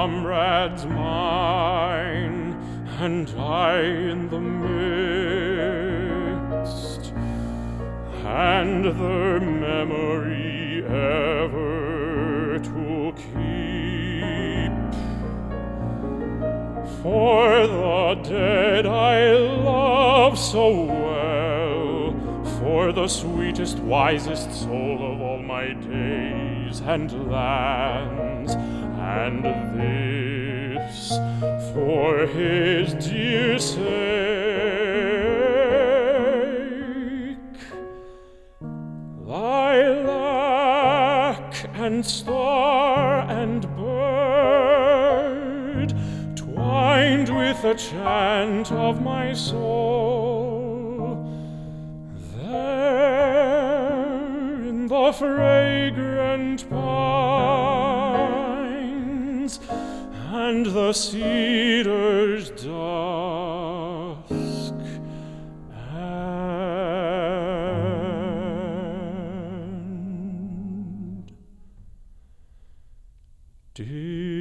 comrades mine, and I in the midst, and their memory ever to keep. For the dead I love so well, for the sweetest, wisest soul of all my days and lands, and this for his dear sake. Lilac and star and bird, twined with the chant of my soul, there in the fragrant pines and the cedar's dusk and deep.